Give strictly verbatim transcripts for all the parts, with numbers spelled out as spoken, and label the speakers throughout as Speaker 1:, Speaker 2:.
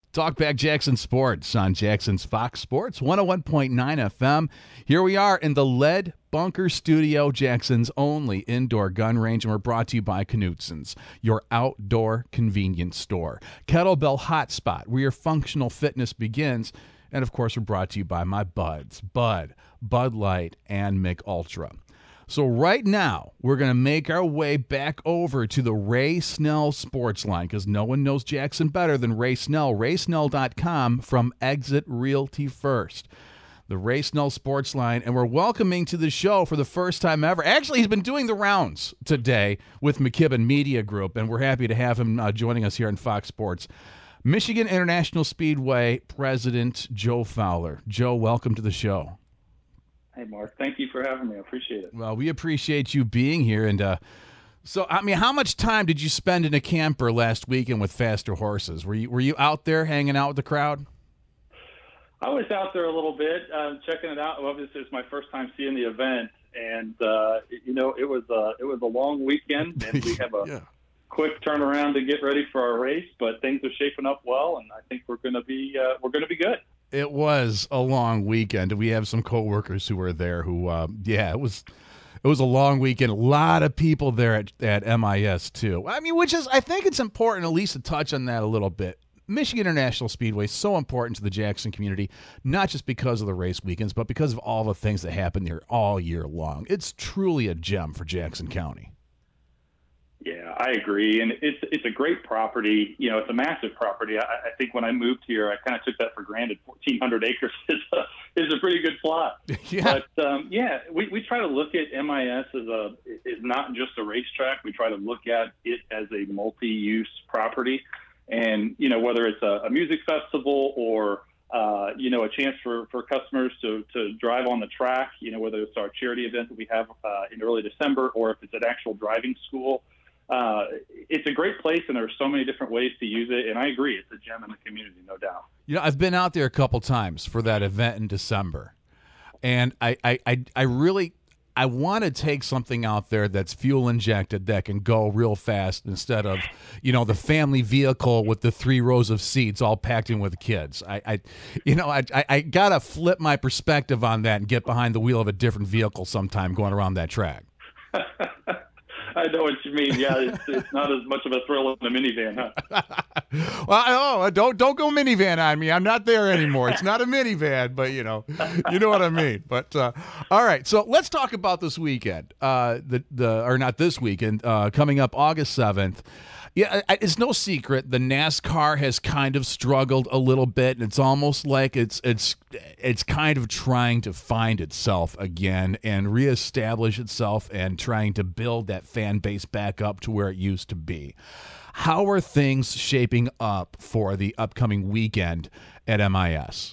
Speaker 1: Talkback Jackson Sports on Jackson's Fox Sports one oh one point nine F M. Here we are in the Lead Bunker Studio, Jackson's only indoor gun range, and we're brought to you by Knutson's, your outdoor convenience store. Kettlebell Hotspot, where your functional fitness begins. And, of course, we're brought to you by my buds, Bud, Bud Light, and Mich Ultra. So right now, we're going to make our way back over to the Ray Snell Sports Line because no one knows Jackson better than Ray Snell. Ray Snell dot com from Exit Realty First. The Ray Snell Sports Line, and we're welcoming to the show for the first time ever. Actually, he's been doing the rounds today with McKibben Media Group, and we're happy to have him uh, joining us here on Fox Sports. Michigan International Speedway President Joe Fowler. Joe, welcome to the show.
Speaker 2: Hey, Mark. Thank you for having me. I appreciate it.
Speaker 1: Well, we appreciate you being here. And uh, so, I mean, how much time did you spend in a camper last weekend with Faster Horses? Were you were you out there hanging out with the crowd?
Speaker 2: I was out there a little bit, uh, checking it out. Obviously, it's my first time seeing the event, and uh, you know, it was uh, it was a long weekend, and we have a yeah. quick turnaround to get ready for our race. But things are shaping up well, and I think we're going to be uh, we're going to be good.
Speaker 1: It was a long weekend. We have some coworkers who were there who, uh, yeah, it was it was a long weekend. A lot of people there at, at M I S, too. I mean, which is, I think it's important at least to touch on that a little bit. Michigan International Speedway is so important to the Jackson community, not just because of the race weekends, but because of all the things that happen there all year long. It's truly a gem for Jackson County.
Speaker 2: Yeah, I agree, and it's it's a great property. You know, it's a massive property. I, I think when I moved here, I kind of took that for granted. fourteen hundred acres is a, is a pretty good plot.
Speaker 1: Yeah.
Speaker 2: But um, yeah, we, we try to look at M I S as a is not just a racetrack. We try to look at it as a multi-use property, and you know, whether it's a, a music festival or uh, you know, a chance for, for customers to, to drive on the track. You know, whether it's our charity event that we have uh, in early December, or if it's an actual driving school. Uh, it's a great place, and there are so many different ways to use it, and I agree. It's a gem in the community, no doubt.
Speaker 1: You know, I've been out there a couple times for that event in December, and I, I, I, I really I want to take something out there that's fuel-injected that can go real fast instead of, you know, the family vehicle with the three rows of seats all packed in with kids. I, I you know, I, I, I got to flip my perspective on that and get behind the wheel of a different vehicle sometime going around that track.
Speaker 2: I know what you mean. Yeah, it's, it's not as much of a thrill in a minivan, huh?
Speaker 1: Well, oh, don't don't go minivan on me. I'm not there anymore. It's not a minivan, but you know, you know what I mean. But uh, all right, so let's talk about this weekend. Uh, the the or not this weekend. Uh, coming up August seventh. Yeah, it's no secret the NASCAR has kind of struggled a little bit, and it's almost like it's it's it's kind of trying to find itself again and reestablish itself and trying to build that fan base back up to where it used to be. How are things shaping up for the upcoming weekend at M I S?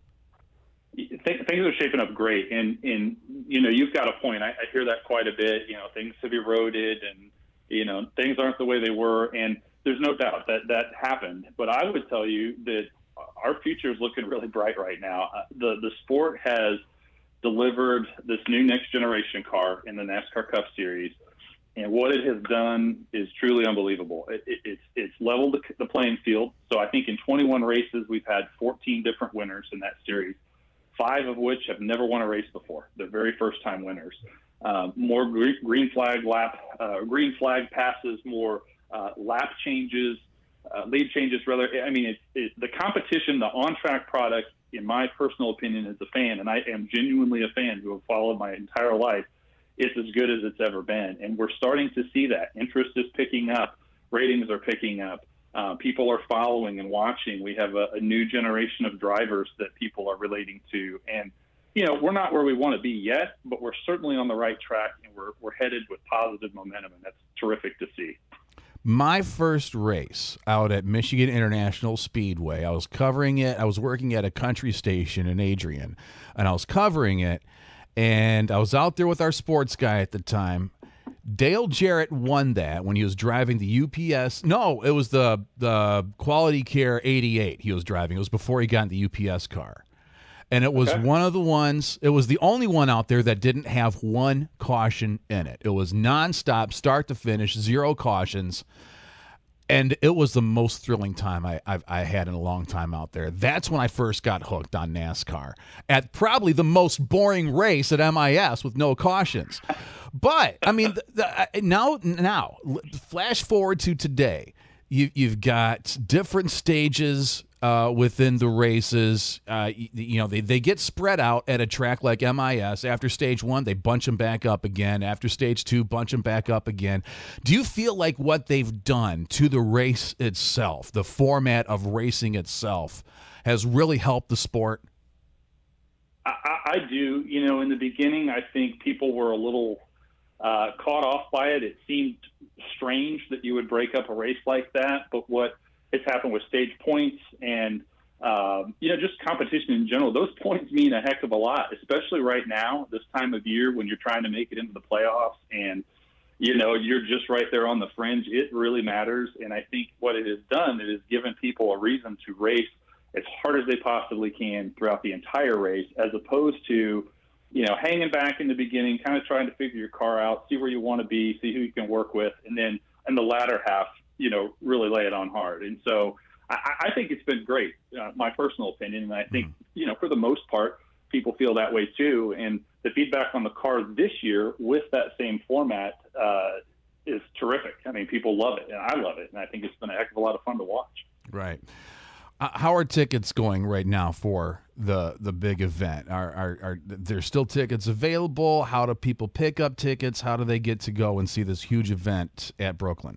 Speaker 2: Things are shaping up great, and and you know, you've got a point. I, I hear that quite a bit. You know, things have eroded, and you know, things aren't the way they were, and there's no doubt that that happened. But I would tell you that our future is looking really bright right now. Uh, the the sport has delivered this new next generation car in the NASCAR Cup Series, and what it has done is truly unbelievable. It, it, it's it's leveled the, the playing field. So I think in twenty-one races we've had fourteen different winners in that series, five of which have never won a race before. They're very first time winners. Uh, more green, green flag lap, uh, green flag passes, more uh, lap changes, uh, lead changes. Rather, I mean, it, it, the competition, the on-track product, in my personal opinion, as a fan, and I am genuinely a fan who have followed my entire life, is as good as it's ever been. And we're starting to see that. Interest is picking up. Ratings are picking up. Uh, people are following and watching. We have a, a new generation of drivers that people are relating to, and you know, we're not where we want to be yet, but we're certainly on the right track, and we're we're headed with positive momentum, and that's terrific to see.
Speaker 1: My first race out at Michigan International Speedway, I was covering it. I was working at a country station in Adrian, and I was covering it, and I was out there with our sports guy at the time. Dale Jarrett won that when he was driving the U P S. No, it was the the Quality Care eighty-eight he was driving. It was before he got in the U P S car. And it was okay. one of the ones, it was the only one out there that didn't have one caution in it. It was nonstop, start to finish, zero cautions. And it was the most thrilling time I, I've, I had in a long time out there. That's when I first got hooked on NASCAR at probably the most boring race at M I S with no cautions. But I mean, the, the, now, now, flash forward to today. You, you've got different stages uh, within the races. Uh, you, you know, they, they get spread out at a track like M I S. After stage one, they bunch them back up again. After stage two, bunch them back up again. Do you feel like what they've done to the race itself, the format of racing itself, has really helped the sport?
Speaker 2: I, I do. You know, in the beginning, I think people were a little uh, caught off by it. It seemed strange that you would break up a race like that, but what has happened with stage points and um, you know, just competition in general, those points mean a heck of a lot, especially right now, this time of year when you're trying to make it into the playoffs and you know you're just right there on the fringe. It really matters, and I think what it has done, it has given people a reason to race as hard as they possibly can throughout the entire race, as opposed to you know, hanging back in the beginning, kind of trying to figure your car out, see where you want to be, see who you can work with, and then in the latter half, you know, really lay it on hard. And so I, I think it's been great, uh, my personal opinion, and I think, mm. you know, for the most part, people feel that way too. And the feedback on the car this year with that same format uh, is terrific. I mean, people love it, and I love it, and I think it's been a heck of a lot of fun to watch.
Speaker 1: Right. Uh, how are tickets going right now for the the big event? Are, are are there still tickets available? How do people pick up tickets? How do they get to go and see this huge event at Brooklyn?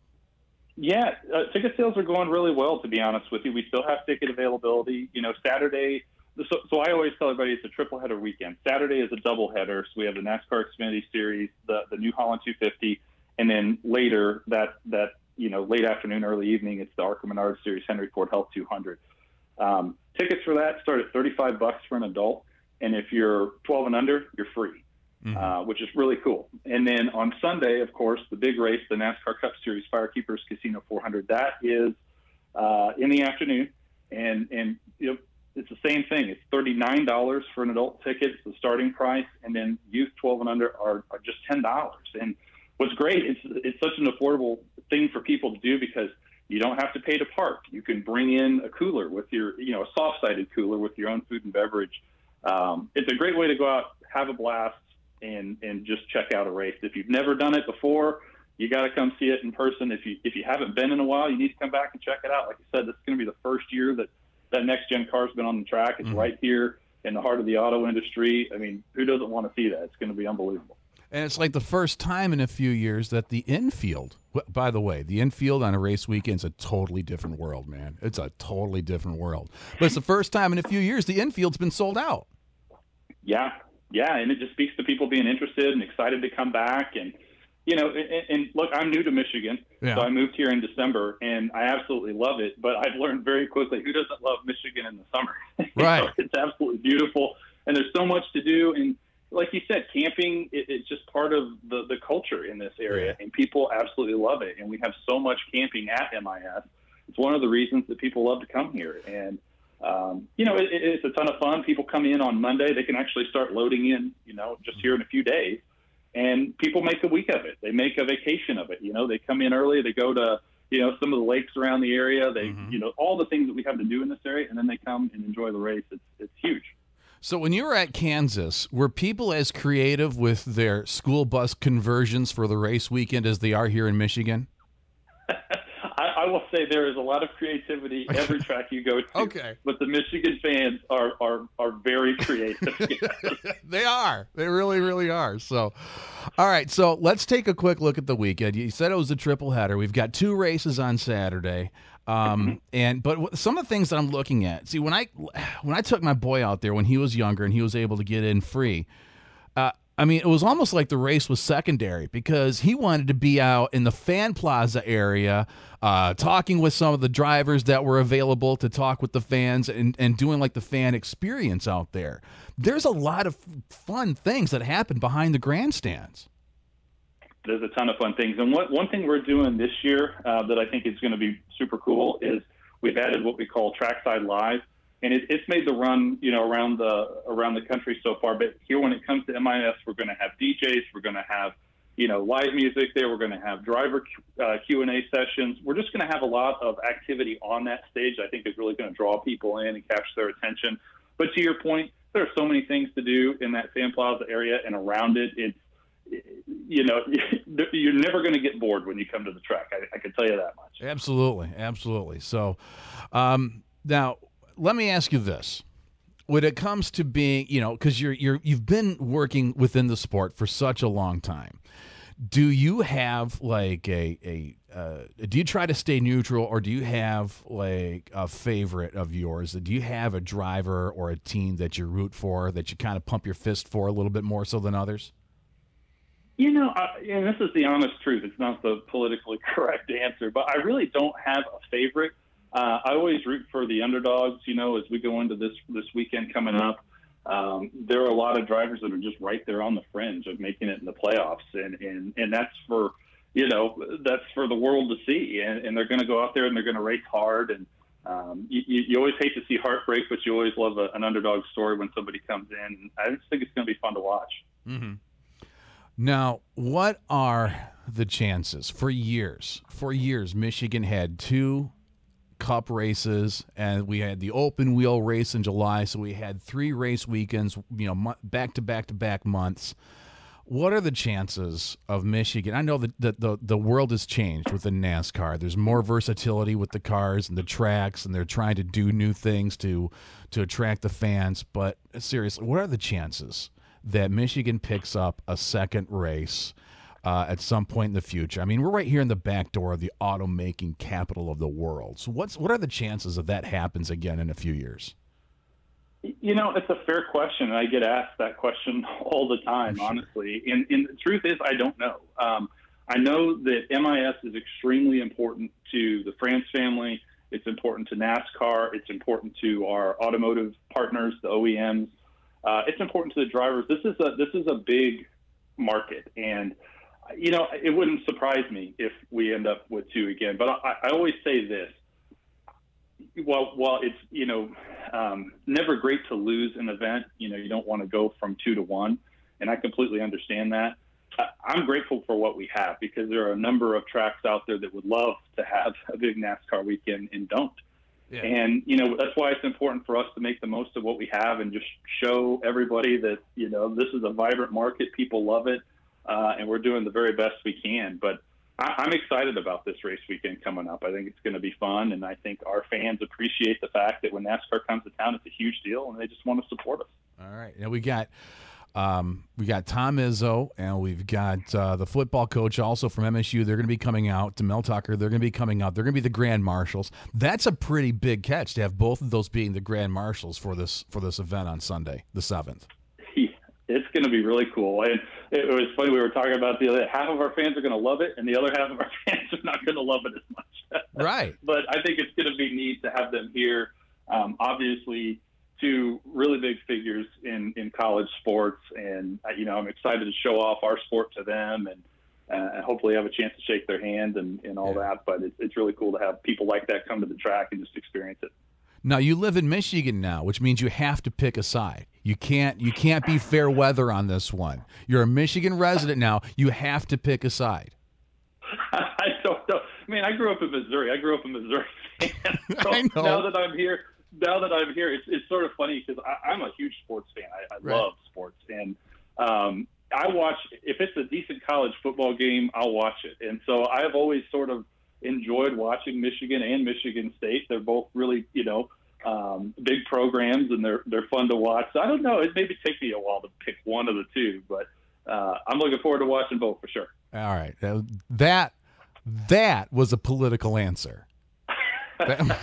Speaker 2: Yeah, uh, ticket sales are going really well, to be honest with you. We still have ticket availability. You know, Saturday, so, so I always tell everybody it's a triple header weekend. Saturday is a double header. So we have the NASCAR Xfinity Series, the, the New Holland two fifty, and then later that that you know, late afternoon, early evening, it's the ARCA Menard Series Henry Ford Health two hundred. Um, tickets for that start at thirty-five bucks for an adult, and if you're twelve and under, you're free, mm-hmm. uh, which is really cool. And then on Sunday, of course, the big race, the NASCAR Cup Series Firekeepers Casino four hundred, that is uh, in the afternoon, and and you know, it's the same thing. It's thirty-nine dollars for an adult ticket, it's the starting price, and then youth twelve and under are, are just ten dollars. And what's great, it's it's such an affordable thing for people to do because you don't have to pay to park. You can bring in a cooler with your, you know, a soft-sided cooler with your own food and beverage. Um, it's a great way to go out, have a blast, and and just check out a race. If you've never done it before, you got to come see it in person. If you if you haven't been in a while, you need to come back and check it out. Like I said, this is going to be the first year that that next-gen car's been on the track. It's mm-hmm. right here in the heart of the auto industry. I mean, who doesn't want to see that? It's going to be unbelievable.
Speaker 1: And it's like the first time in a few years that the infield, by the way, the infield on a race weekend is a totally different world, man. It's a totally different world. But it's the first time in a few years the infield's been sold out.
Speaker 2: Yeah, yeah, and it just speaks to people being interested and excited to come back. And, you know, and, and look, I'm new to Michigan, yeah. so I moved here in December, and I absolutely love it. But I've learned very quickly, who doesn't love Michigan in the summer?
Speaker 1: Right.
Speaker 2: So it's absolutely beautiful, and there's so much to do. And like you said, camping, it, it's just part of the, the culture in this area, and people absolutely love it. And we have so much camping at M I S. It's one of the reasons that people love to come here. And, um, you know, it, it's a ton of fun. People come in on Monday. They can actually start loading in, you know, just here in a few days. And people make a week of it. They make a vacation of it. You know, they come in early. They go to, you know, some of the lakes around the area. They, mm-hmm. you know, all the things that we have to do in this area. And then they come and enjoy the race. It's, it's huge.
Speaker 1: So when you were at Kansas, were people as creative with their school bus conversions for the race weekend as they are here in Michigan?
Speaker 2: I, I will say there is a lot of creativity every track you go to.
Speaker 1: Okay.
Speaker 2: But the Michigan fans are are, are very creative.
Speaker 1: They are. They really, really are. So, all right. So let's take a quick look at the weekend. You said it was a triple header. We've got two races on Saturday. Um, and, but some of the things that I'm looking at, see, when I, when I took my boy out there when he was younger and he was able to get in free, uh, I mean, it was almost like the race was secondary because he wanted to be out in the fan plaza area, uh, talking with some of the drivers that were available to talk with the fans and, and doing like the fan experience out there. There's a lot of fun things that happen behind the grandstands.
Speaker 2: There's a ton of fun things. And what, one thing we're doing this year uh, that I think is going to be super cool is we've added what we call Trackside Live. And it, it's made the run, you know, around the around the country so far. But here, when it comes to M I S, we're going to have D Js. We're going to have you know, live music there. We're going to have driver uh, Q and A sessions. We're just going to have a lot of activity on that stage. I think is really going to draw people in and capture their attention. But to your point, there are so many things to do in that Fan Plaza area and around it. It's, you know, you're never going to get bored when you come to the track. I, I can tell you that much.
Speaker 1: Absolutely, absolutely. So, um, now let me ask you this: when it comes to being, you know, because you're you're you've been working within the sport for such a long time, do you have like a a uh, do you try to stay neutral, or do you have like a favorite of yours? Do you have a driver or a team that you root for, that you kind of pump your fist for a little bit more so than others?
Speaker 2: You know, I, and this is the honest truth. It's not the politically correct answer, but I really don't have a favorite. Uh, I always root for the underdogs. You know, as we go into this this weekend coming up, um, there are a lot of drivers that are just right there on the fringe of making it in the playoffs, and and and that's for, you know, that's for the world to see. And, and they're going to go out there and they're going to race hard. And um, you, you always hate to see heartbreak, but you always love a, an underdog story when somebody comes in. I just think it's going to be fun to watch.
Speaker 1: Mm-hmm. Now, what are the chances? For years, for years, Michigan had two Cup races, and we had the open wheel race in July, so we had three race weekends, you know, back to back to back months. What are the chances of Michigan? I know that the, the, the world has changed within NASCAR. There's more versatility with the cars and the tracks, and they're trying to do new things to to attract the fans. But seriously, what are the chances that Michigan picks up a second race uh, at some point in the future? I mean, we're right here in the back door of the automaking capital of the world. So what's what are the chances of that happens again in a few years?
Speaker 2: You know, it's a fair question, and I get asked that question all the time, sure. honestly. And, and the truth is, I don't know. Um, I know that M I S is extremely important to the France family. It's important to NASCAR. It's important to our automotive partners, the O E Ms. Uh, it's important to the drivers. This is a this is a big market, and you know it wouldn't surprise me if we end up with two again. But I, I always say this: while while it's you know um, never great to lose an event, you know you don't want to go from two to one, and I completely understand that. I, I'm grateful for what we have, because there are a number of tracks out there that would love to have a big NASCAR weekend and don't. Yeah. And, you know, that's why it's important for us to make the most of what we have and just show everybody that, you know, this is a vibrant market. People love it. Uh, and we're doing the very best we can. But I, I'm excited about this race weekend coming up. I think it's going to be fun. And I think our fans appreciate the fact that when NASCAR comes to town, it's a huge deal, and they just want to support us.
Speaker 1: All right. Now we got Um, we got Tom Izzo, and we've got uh, the football coach also from M S U. They're going to be coming out. Mel Tucker, they're going to be coming out. They're going to be the Grand Marshals. That's a pretty big catch to have both of those being the Grand Marshals for this for this event on Sunday, the seventh.
Speaker 2: It's going to be really cool. And it was funny, we were talking about the other half of our fans are going to love it, and the other half of our fans are not going to love it as much.
Speaker 1: Right.
Speaker 2: But I think it's going to be neat to have them here. Um, obviously, two really big figures in, in college sports, and you know I'm excited to show off our sport to them, and uh, hopefully have a chance to shake their hand and, and all yeah. that. But it's, it's really cool to have people like that come to the track and just experience it.
Speaker 1: Now you live in Michigan now, which means you have to pick a side. You can't you can't be fair weather on this one. You're a Michigan resident now. You have to pick a side.
Speaker 2: I don't know. I mean, I grew up in Missouri. I grew up in Missouri. So
Speaker 1: I know.
Speaker 2: Now that I'm here. Now that I'm here, it's, it's sort of funny because I'm a huge sports fan. I, I right. love sports. And um, I watch, if it's a decent college football game, I'll watch it. And so I've always sort of enjoyed watching Michigan and Michigan State. They're both really, you know, um, big programs, and they're they're fun to watch. So I don't know. It maybe take me a while to pick one of the two, but uh, I'm looking forward to watching both for sure.
Speaker 1: All right. That, that was a political answer. That,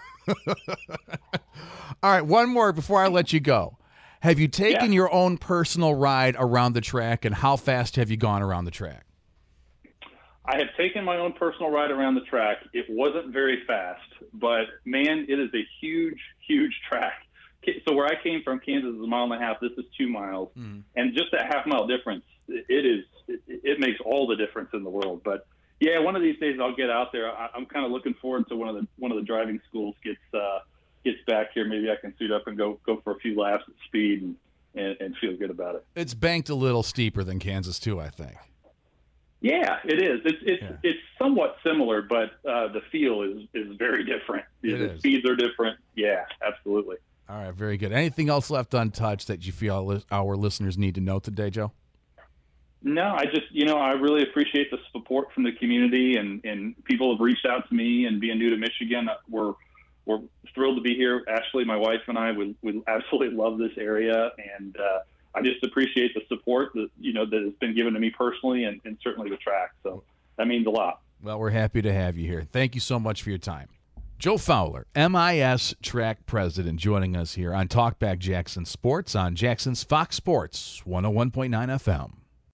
Speaker 1: all right, one more before I let you go. Have you taken yeah. your own personal ride around the track, and how fast have you gone around the track?
Speaker 2: I have taken my own personal ride around the track. It wasn't very fast, but, man, it is a huge, huge track. So where I came from, Kansas is a mile and a half. This is two miles. Mm. And just that half-mile difference, it is it, it makes all the difference in the world. But, yeah, one of these days I'll get out there. I, I'm kind of looking forward to one of the one of the driving schools gets uh, gets back here. Maybe I can suit up and go go for a few laps at speed and, and, and feel good about it.
Speaker 1: It's banked a little steeper than Kansas, too, I think.
Speaker 2: Yeah, it is. It's it's
Speaker 1: Yeah.
Speaker 2: it's somewhat similar, but uh, the feel is is very different.
Speaker 1: It
Speaker 2: the
Speaker 1: is.
Speaker 2: speeds are different. Yeah, absolutely.
Speaker 1: All right, very good. Anything else left untouched that you feel our listeners need to know today, Joe?
Speaker 2: No, I just, you know, I really appreciate the support from the community, and, and people have reached out to me, and being new to Michigan, we're, we're thrilled to be here. Ashley, my wife, and I, we, we absolutely love this area. And uh, I just appreciate the support that, you know, that has been given to me personally, and, and certainly the track. So that means a lot.
Speaker 1: Well, we're happy to have you here. Thank you so much for your time. Joe Fowler, M I S track president, joining us here on Talkback Jackson Sports on Jackson's Fox Sports one oh one point nine F M.